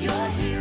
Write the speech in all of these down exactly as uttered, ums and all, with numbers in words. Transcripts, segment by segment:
you're here.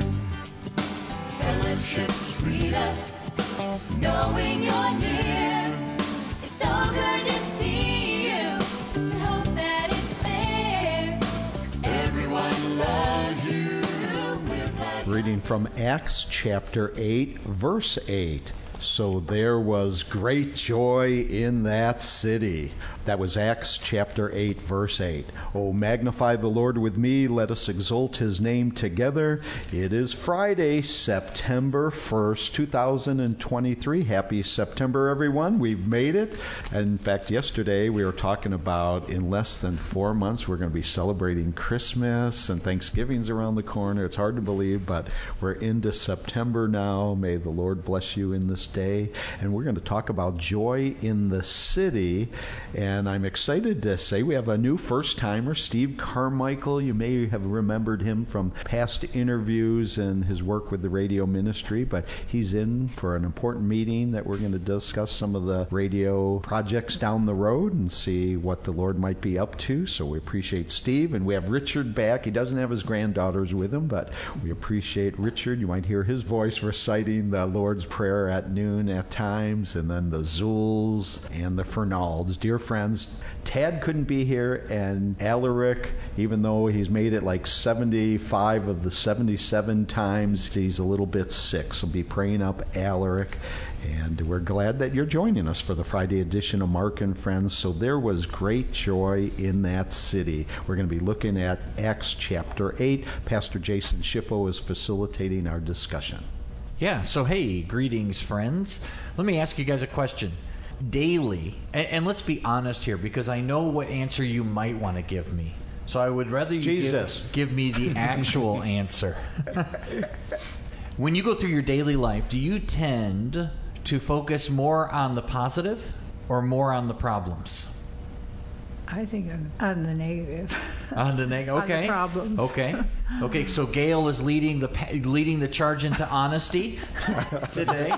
Fellowship sweeter, knowing you're near. It's so good to see you. Hope that it's clear. Everyone loves you. We're glad. Reading from Acts chapter eight, verse eight. So there was great joy in that city. That was Acts chapter eight, verse eight. Oh, magnify the Lord with me. Let us exalt his name together. It is Friday, September first, two thousand twenty-three. Happy September, everyone. We've made it. In fact, yesterday we were talking about in less than four months we're going to be celebrating Christmas, and Thanksgiving's around the corner. It's hard to believe, but we're into September now. May the Lord bless you in this day. And we're going to talk about joy in the city. And And I'm excited to say we have a new first-timer, Steve Carmichael. You may have remembered him from past interviews and his work with the radio ministry, but he's in for an important meeting that we're going to discuss some of the radio projects down the road and see what the Lord might be up to. So we appreciate Steve. And we have Richard back. He doesn't have his granddaughters with him, but we appreciate Richard. You might hear his voice reciting the Lord's Prayer at noon at times, and then the Zuls and the Fernalds. Dear friends, Tad couldn't be here, and Alaric, even though he's made it like seventy-five of the seventy-seven times, he's a little bit sick. So be praying up Alaric. And we're glad that you're joining us for the Friday edition of Mark and Friends. So there was great joy in that city. We're going to be looking at Acts chapter eight. Pastor Jason Schiffo is facilitating our discussion. Yeah, so hey, greetings, friends. Let me ask you guys a question. Daily, and, and let's be honest here, because I know what answer you might want to give me. So I would rather you Jesus. Give, give me the actual answer. When you go through your daily life, do you tend to focus more on the positive or more on the problems? I think on the negative. On the negative, okay. On the problems. Okay, okay. So Gail is leading the leading the charge into honesty today.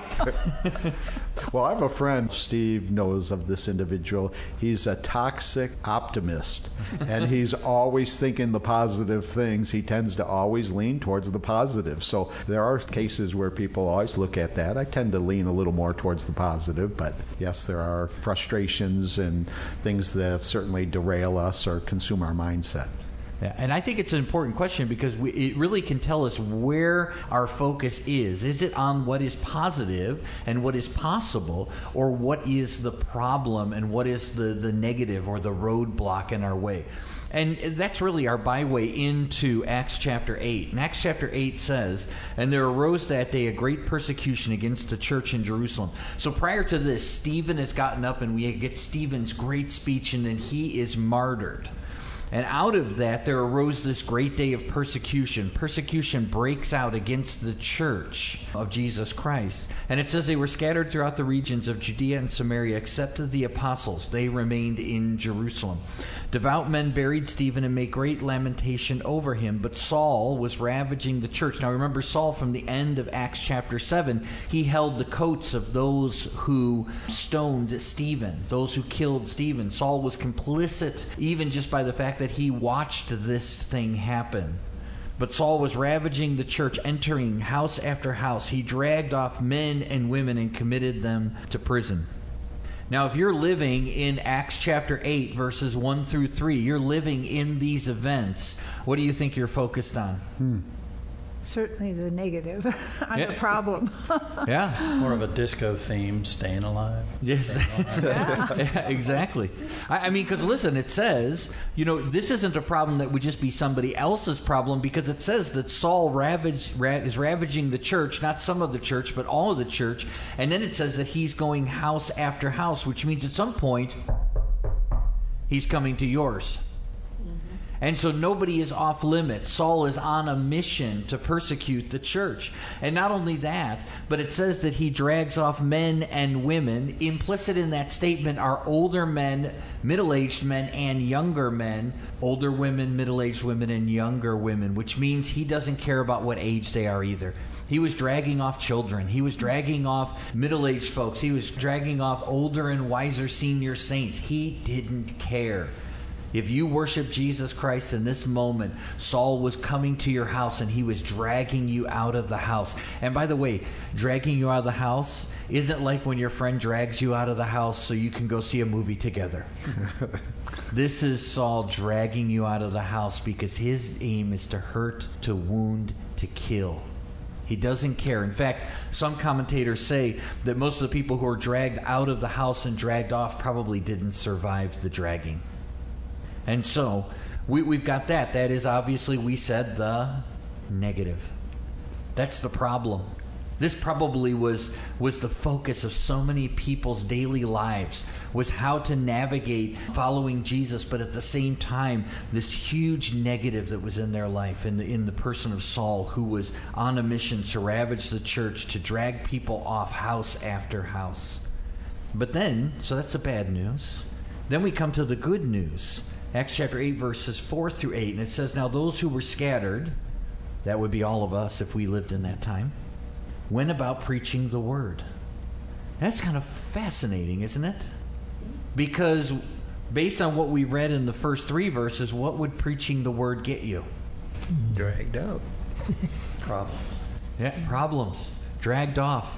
Well, I have a friend, Steve knows of this individual. He's a toxic optimist, and he's always thinking the positive things. He tends to always lean towards the positive. So there are cases where people always look at that. I tend to lean a little more towards the positive, but yes, there are frustrations and things that certainly derail us or consume our mindset. Yeah, and I think it's an important question because we, it really can tell us where our focus is. Is it on what is positive and what is possible, or what is the problem and what is the, the negative or the roadblock in our way? And that's really our byway into Acts chapter eight. And Acts chapter eight says, "And there arose that day a great persecution against the church in Jerusalem." So prior to this, Stephen has gotten up, and we get Stephen's great speech, and then he is martyred. And out of that, there arose this great day of persecution. Persecution breaks out against the church of Jesus Christ. And it says they were scattered throughout the regions of Judea and Samaria, except the apostles. They remained in Jerusalem. Devout men buried Stephen and made great lamentation over him. But Saul was ravaging the church. Now remember Saul from the end of Acts chapter seven. He held the coats of those who stoned Stephen, those who killed Stephen. Saul was complicit even just by the fact that he watched this thing happen. But Saul was ravaging the church, entering house after house. He dragged off men and women and committed them to prison. Now, if you're living in Acts chapter eight, verses one through three, you're living in these events, what do you think you're focused on? Hmm. Certainly the negative on Yeah. the problem. Yeah. More of a disco theme, staying alive. Yes, Staying alive. Yeah. yeah, exactly. I, I mean, because listen, it says, you know, this isn't a problem that would just be somebody else's problem, because it says that Saul ravaged, ra- is ravaging the church, not some of the church, but all of the church. And then it says that he's going house after house, which means at some point he's coming to yours. And so nobody is off limits. Saul is on a mission to persecute the church. And not only that, but it says that he drags off men and women. Implicit in that statement are older men, middle-aged men, and younger men. Older women, middle-aged women, and younger women, which means he doesn't care about what age they are either. He was dragging off children. He was dragging off middle-aged folks. He was dragging off older and wiser senior saints. He didn't care. If you worship Jesus Christ in this moment, Saul was coming to your house and he was dragging you out of the house. And by the way, dragging you out of the house isn't like when your friend drags you out of the house so you can go see a movie together. This is Saul dragging you out of the house because his aim is to hurt, to wound, to kill. He doesn't care. In fact, some commentators say that most of the people who are dragged out of the house and dragged off probably didn't survive the dragging. And so, we, we've got that. That is obviously, we said, the negative. That's the problem. This probably was, was the focus of so many people's daily lives, was how to navigate following Jesus, but at the same time, this huge negative that was in their life, in the, in the person of Saul, who was on a mission to ravage the church, to drag people off house after house. But then, so that's the bad news. Then we come to the good news. Acts chapter eight, verses four through eight, and it says, "Now those who were scattered," that would be all of us if we lived in that time, "went about preaching the word." That's kind of fascinating, isn't it? Because based on what we read in the first three verses, what would preaching the word get you? Dragged out. Problems. Yeah, problems. Dragged off.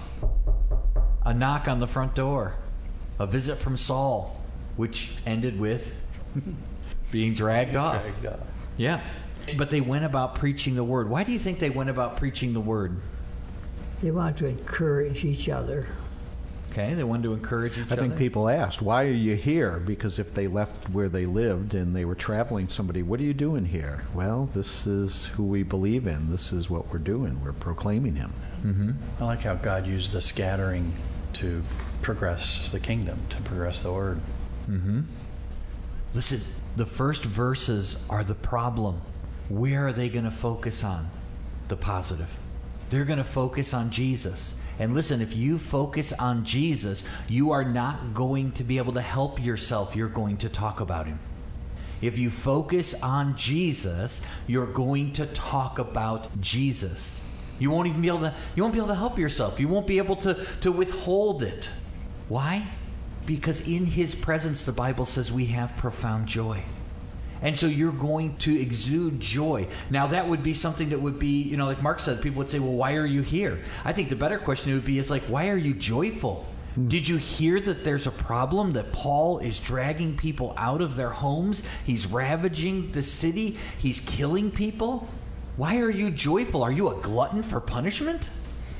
A knock on the front door. A visit from Saul, which ended with being dragged off. Dragged off. Yeah. But they went about preaching the word. Why do you think they went about preaching the word? They want to encourage each other. Okay, they wanted to encourage each I other. think people asked, why are you here? Because if they left where they lived and they were traveling somebody, what are you doing here? Well, this is who we believe in. This is what we're doing. We're proclaiming him. Mm-hmm. I like how God used the scattering to progress the kingdom, to progress the word. Mm-hmm. Listen, the first verses are the problem. Where are they going to focus on? The positive. They're going to focus on Jesus. And listen, if you focus on Jesus, you are not going to be able to help yourself. You're going to talk about him. If you focus on Jesus, you're going to talk about Jesus. You won't even be able to, you won't be able to help yourself. You won't be able to, to withhold it. Why? Because in his presence, the Bible says we have profound joy. And so you're going to exude joy. Now, that would be something that would be, you know, like Mark said, people would say, well, why are you here? I think the better question would be is like, why are you joyful? Hmm. Did you hear that there's a problem, that Paul is dragging people out of their homes? He's ravaging the city. He's killing people. Why are you joyful? Are you a glutton for punishment?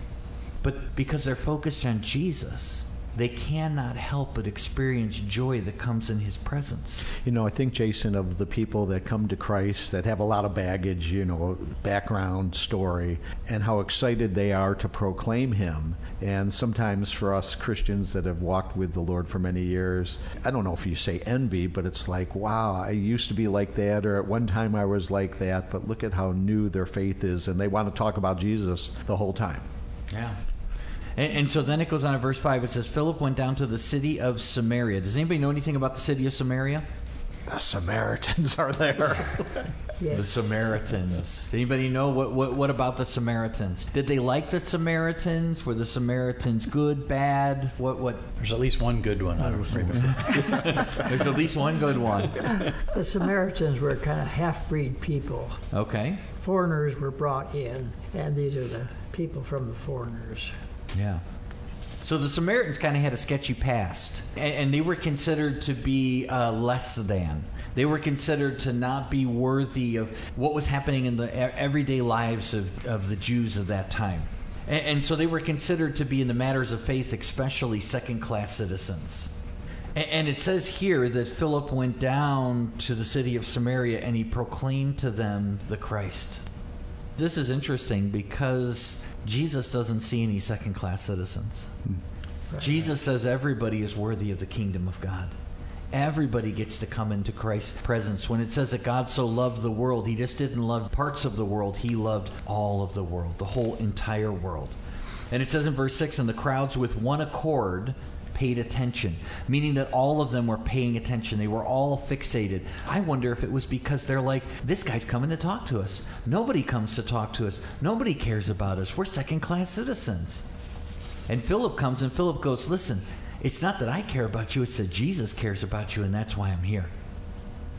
But because they're focused on Jesus, they cannot help but experience joy that comes in his presence. You know, I think, Jason, of the people that come to Christ that have a lot of baggage, you know, background story, and how excited they are to proclaim him. And sometimes for us Christians that have walked with the Lord for many years, I don't know if you say envy, but it's like, wow, I used to be like that, or at one time I was like that, but look at how new their faith is, and they want to talk about Jesus the whole time. Yeah. And, and so then it goes on in verse five. It says, Philip went down to the city of Samaria. Does anybody know anything about the city of Samaria? The Samaritans are there. Yes. The Samaritans. Does anybody know what, what what about the Samaritans? Did they like the Samaritans? Were the Samaritans good, bad? What what? There's at least one good one. I don't remember. There's at least one good one. The Samaritans were kind of half-breed people. Okay. Foreigners were brought in, and these are the people from the foreigners. Yeah. So the Samaritans kind of had a sketchy past, and, and they were considered to be uh, less than. They were considered to not be worthy of what was happening in the everyday lives of, of the Jews of that time. And, and so they were considered to be, in the matters of faith, especially second-class citizens. And, and it says here that Philip went down to the city of Samaria and he proclaimed to them the Christ. This is interesting because Jesus doesn't see any second-class citizens. Right. Jesus says everybody is worthy of the kingdom of God. Everybody gets to come into Christ's presence. When it says that God so loved the world, he just didn't love parts of the world. He loved all of the world, the whole entire world. And it says in verse six, and the crowds with one accord paid attention, meaning that all of them were paying attention. They were all fixated. I wonder if it was because they're like, this guy's coming to talk to us. Nobody comes to talk to us. Nobody cares about us. We're second-class citizens. And Philip comes, and Philip goes, listen, it's not that I care about you, it's that Jesus cares about you, and that's why I'm here.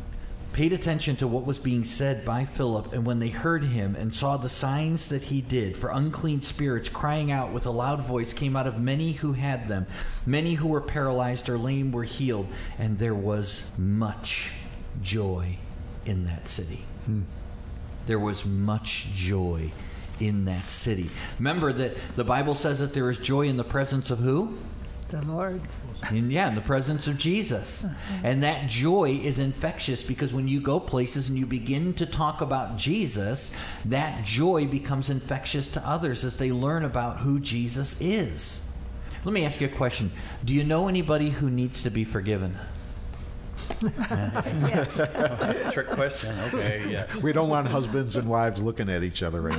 paid attention to what was being said by Philip, and when they heard him and saw the signs that he did, for unclean spirits crying out with a loud voice came out of many who had them. Many who were paralyzed or lame were healed, and there was much joy in that city. Hmm. There was much joy in that city. Remember that the Bible says that there is joy in the presence of who? The Lord. And yeah, in the presence of Jesus. And that joy is infectious, because when you go places and you begin to talk about Jesus, that joy becomes infectious to others as they learn about who Jesus is. Let me ask you a question. Do you know anybody who needs to be forgiven? Yes. Trick question. Okay, yeah. We don't want husbands and wives looking at each other right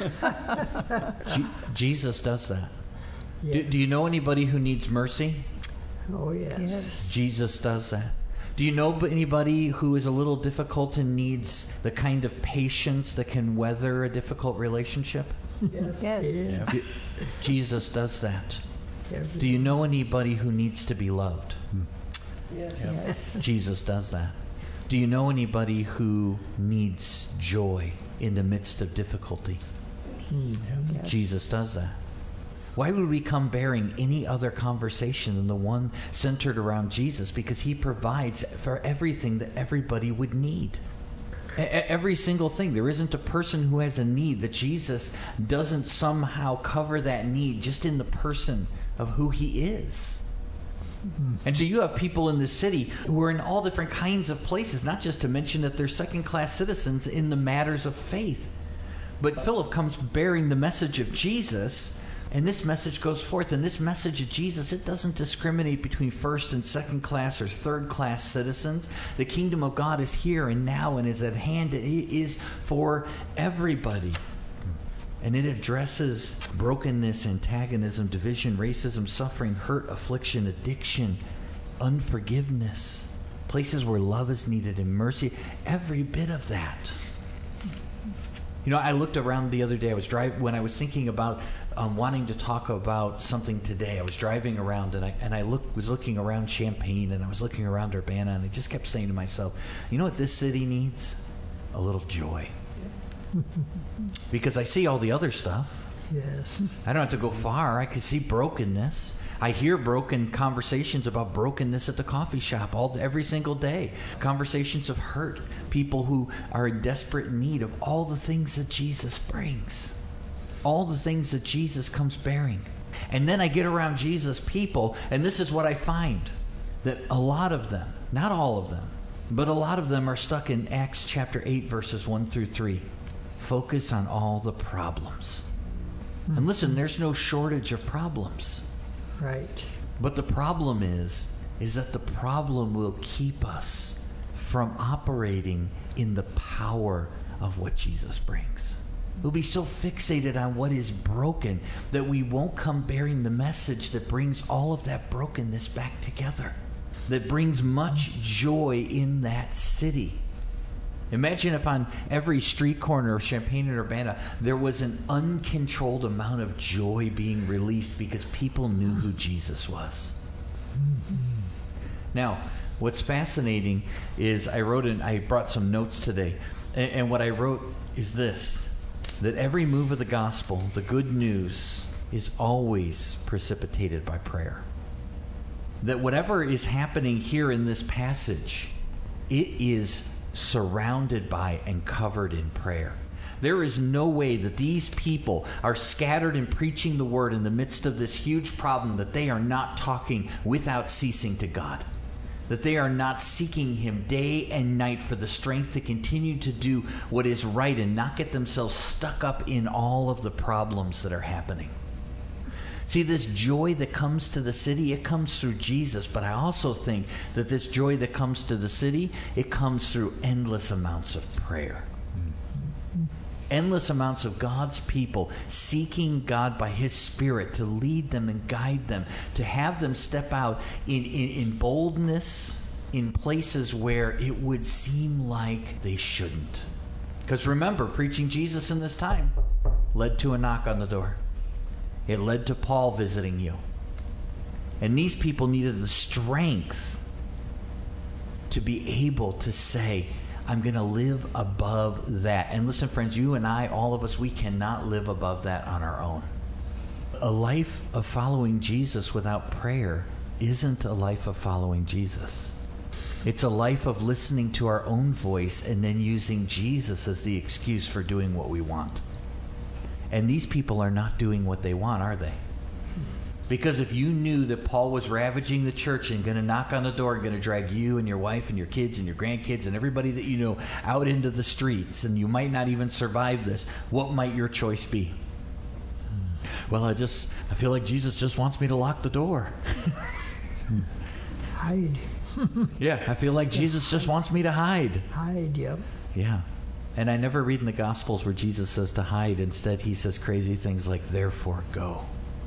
now. Je- Jesus does that. Yes. Do, do you know anybody who needs mercy? Oh, yes. Yes. Jesus does that. Do you know anybody who is a little difficult and needs the kind of patience that can weather a difficult relationship? Yes. Yes. Yeah. Je- Jesus does that. Every- Do you know anybody who needs to be loved? Yes. Yes. Jesus does that. Do you know anybody who needs joy in the midst of difficulty? Mm. Yes. Jesus does that. Why would we come bearing any other conversation than the one centered around Jesus? Because he provides for everything that everybody would need. E- Every single thing. There isn't a person who has a need that Jesus doesn't somehow cover that need just in the person of who he is. And so you have people in this city who are in all different kinds of places, not just to mention that they're second-class citizens in the matters of faith. But Philip comes bearing the message of Jesus, and this message goes forth. And this message of Jesus, it doesn't discriminate between first and second class or third class citizens. The kingdom of God is here and now and is at hand. It is for everybody. And it addresses brokenness, antagonism, division, racism, suffering, hurt, affliction, addiction, unforgiveness, places where love is needed and mercy, every bit of that. You know, I looked around the other day. I was driving when I was thinking about um, wanting to talk about something today. I was driving around and I and I look, was looking around Champaign and I was looking around Urbana, and I just kept saying to myself, you know what this city needs? A little joy. Because I see all the other stuff. Yes. I don't have to go far. I can see brokenness. I hear broken conversations about brokenness at the coffee shop all every single day. Conversations of hurt. People who are in desperate need of all the things that Jesus brings. All the things that Jesus comes bearing. And then I get around Jesus' people, and this is what I find. That a lot of them, not all of them, but a lot of them are stuck in Acts chapter eight, verses one through three. Focus on all the problems. And listen, there's no shortage of problems. Right. But the problem is, is that the problem will keep us from operating in the power of what Jesus brings. We'll be so fixated on what is broken that we won't come bearing the message that brings all of that brokenness back together, that brings much joy in that city. Imagine if on every street corner of Champaign and Urbana there was an uncontrolled amount of joy being released because people knew who Jesus was. Now, what's fascinating is I wrote in, I brought some notes today, and, and what I wrote is this, that every move of the gospel, the good news, is always precipitated by prayer. That whatever is happening here in this passage, it is surrounded by and covered in prayer. There is no way that these people are scattered and preaching the word in the midst of this huge problem that they are not talking without ceasing to God. That they are not seeking Him day and night for the strength to continue to do what is right and not get themselves stuck up in all of the problems that are happening. See, this joy that comes to the city, it comes through Jesus, but I also think that this joy that comes to the city, it comes through endless amounts of prayer. Mm-hmm. Endless amounts of God's people seeking God by His Spirit to lead them and guide them, to have them step out in, in, in boldness in places where it would seem like they shouldn't. Because remember, preaching Jesus in this time led to a knock on the door. It led to Paul visiting you. And these people needed the strength to be able to say, I'm going to live above that. And listen, friends, you and I, all of us, we cannot live above that on our own. A life of following Jesus without prayer isn't a life of following Jesus. It's a life of listening to our own voice and then using Jesus as the excuse for doing what we want. And these people are not doing what they want, are they? Because if you knew that Paul was ravaging the church and going to knock on the door and going to drag you and your wife and your kids and your grandkids and everybody that you know out into the streets, and you might not even survive this, what might your choice be? Well, I just, I feel like Jesus just wants me to lock the door. Hide. Yeah, I feel like Jesus just wants me to hide. Hide, yep. Yeah. And I never read in the Gospels where Jesus says to hide. Instead, he says crazy things like, therefore go.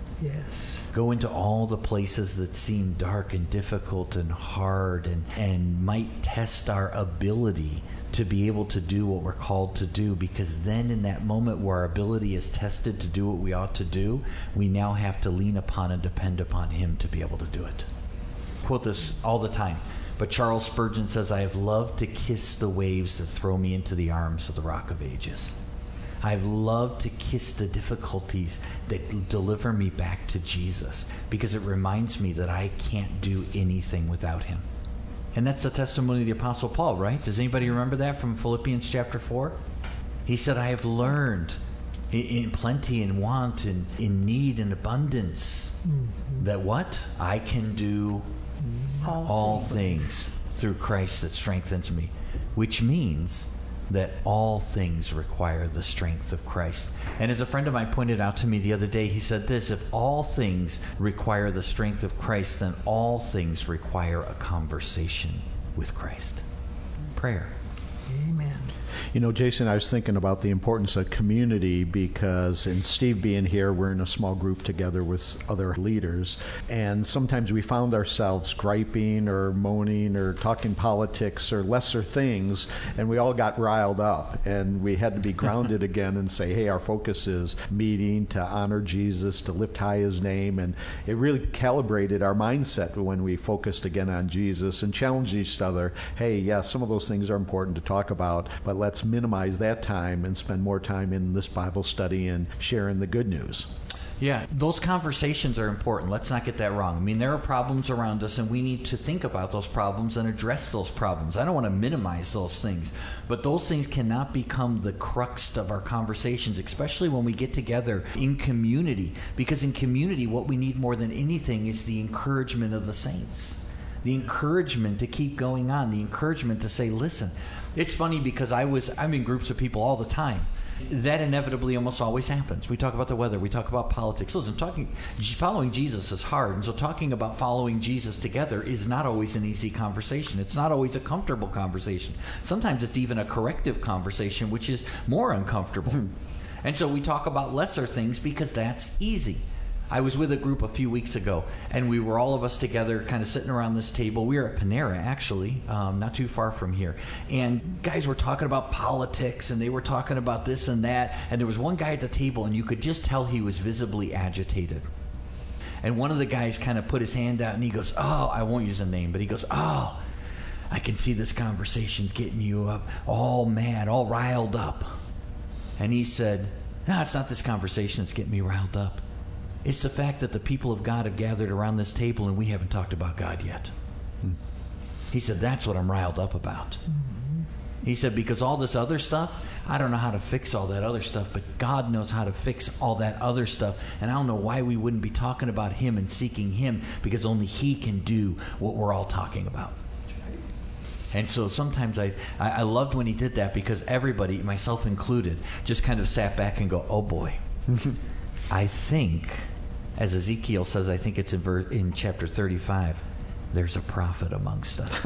Yes. Go into all the places that seem dark and difficult and hard and, and might test our ability to be able to do what we're called to do, because then in that moment where our ability is tested to do what we ought to do, we now have to lean upon and depend upon him to be able to do it. Quote this all the time, but Charles Spurgeon says, I have loved to kiss the waves that throw me into the arms of the Rock of Ages. I've loved to kiss the difficulties that deliver me back to Jesus, because it reminds me that I can't do anything without him. And that's the testimony of the Apostle Paul, right? Does anybody remember that from Philippians chapter four? He said, I have learned in, in plenty and want and in need and abundance mm-hmm. that what? I can do all, all things. things through Christ that strengthens me, which means that all things require the strength of Christ. And as a friend of mine pointed out to me the other day, he said this, if all things require the strength of Christ, then all things require a conversation with Christ. Prayer. Amen. You know, Jason, I was thinking about the importance of community because, and Steve being here, we're in a small group together with other leaders, and sometimes we found ourselves griping or moaning or talking politics or lesser things, and we all got riled up, and we had to be grounded again and say, hey, our focus is meeting to honor Jesus, to lift high his name, and it really calibrated our mindset when we focused again on Jesus and challenged each other, hey, yeah, some of those things are important to talk about, but let's minimize that time and spend more time in this Bible study and sharing the good news. Yeah, those conversations are important. Let's not get that wrong. I mean, there are problems around us, and we need to think about those problems and address those problems. I don't want to minimize those things, but those things cannot become the crux of our conversations, especially when we get together in community, because in community, what we need more than anything is the encouragement of the saints, the encouragement to keep going on, the encouragement to say, listen. It's funny because I was, I'm in groups of people all the time. That inevitably almost always happens. We talk about the weather. We talk about politics. Listen, talking, following Jesus is hard. And so talking about following Jesus together is not always an easy conversation. It's not always a comfortable conversation. Sometimes it's even a corrective conversation, which is more uncomfortable. And so we talk about lesser things because that's easy. I was with a group a few weeks ago, and we were all of us together kind of sitting around this table. We were at Panera, actually, um, not too far from here. And guys were talking about politics, and they were talking about this and that. And there was one guy at the table, and you could just tell he was visibly agitated. And one of the guys kind of put his hand out, and he goes, oh, I won't use a name, but he goes, oh, I can see this conversation's getting you up all mad, all riled up. And he said, no, it's not this conversation that's getting me riled up. It's the fact that the people of God have gathered around this table and we haven't talked about God yet. Hmm. He said, that's what I'm riled up about. Mm-hmm. He said, because all this other stuff, I don't know how to fix all that other stuff, but God knows how to fix all that other stuff. And I don't know why we wouldn't be talking about him and seeking him, because only he can do what we're all talking about. And so sometimes I, I, I loved when he did that, because everybody, myself included, just kind of sat back and go, oh boy. I think, as Ezekiel says, I think it's in, ver- in chapter thirty-five, there's a prophet amongst us.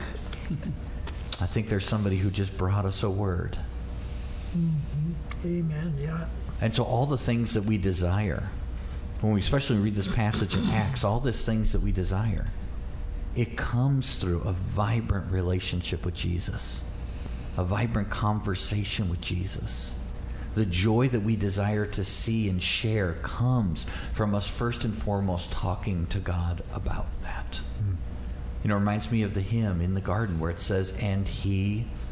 I think there's somebody who just brought us a word. Mm-hmm. Amen, yeah. And so all the things that we desire, when we especially read this passage in Acts, all these things that we desire, it comes through a vibrant relationship with Jesus, a vibrant conversation with Jesus. The joy that we desire to see and share comes from us first and foremost talking to God about that. Mm. You know, it reminds me of the hymn in the garden where it says, and he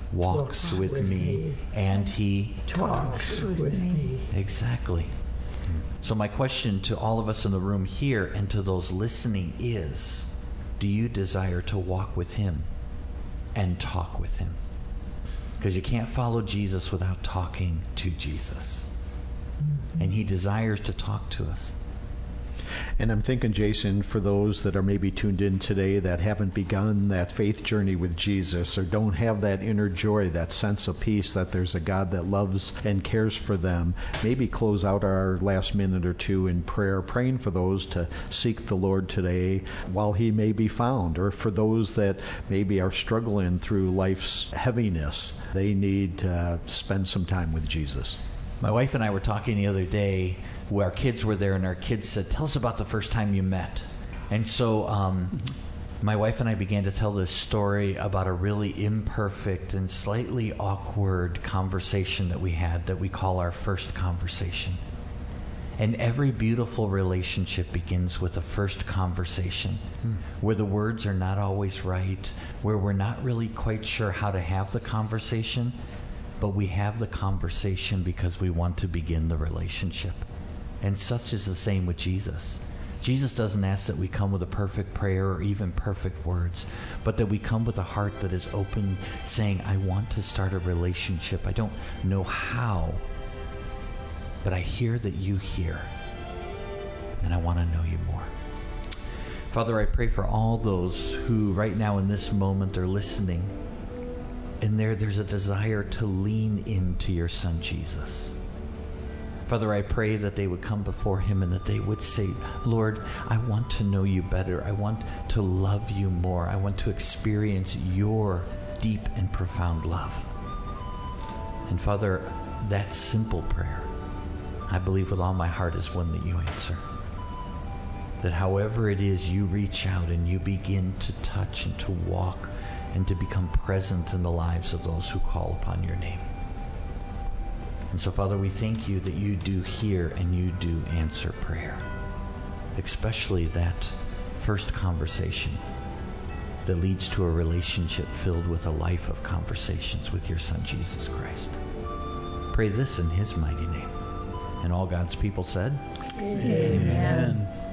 walks with, with me, me, and he talks with with me. me. Exactly. So my question to all of us in the room here and to those listening is, do you desire to walk with him and talk with him? Because you can't follow Jesus without talking to Jesus. And he desires to talk to us. And I'm thinking, Jason, for those that are maybe tuned in today that haven't begun that faith journey with Jesus or don't have that inner joy, that sense of peace that there's a God that loves and cares for them, maybe close out our last minute or two in prayer, praying for those to seek the Lord today while he may be found, or for those that maybe are struggling through life's heaviness, they need to spend some time with Jesus. My wife and I were talking the other day where our kids were there, and our kids said, tell us about the first time you met. And so um, my wife and I began to tell this story about a really imperfect and slightly awkward conversation that we had that we call our first conversation. And every beautiful relationship begins with a first conversation, hmm. where the words are not always right, where we're not really quite sure how to have the conversation, but we have the conversation because we want to begin the relationship. And such is the same with Jesus. Jesus doesn't ask that we come with a perfect prayer or even perfect words, but that we come with a heart that is open, saying, I want to start a relationship. I don't know how, but I hear that you hear, and I want to know you more. Father, I pray for all those who right now in this moment are listening, and there there's a desire to lean into your Son, Jesus. Father, I pray that they would come before him and that they would say, Lord, I want to know you better. I want to love you more. I want to experience your deep and profound love. And Father, that simple prayer, I believe with all my heart, is one that you answer. That however it is, you reach out and you begin to touch and to walk and to become present in the lives of those who call upon your name. And so, Father, we thank you that you do hear and you do answer prayer, especially that first conversation that leads to a relationship filled with a life of conversations with your Son, Jesus Christ. Pray this in his mighty name. And all God's people said, Amen. Amen.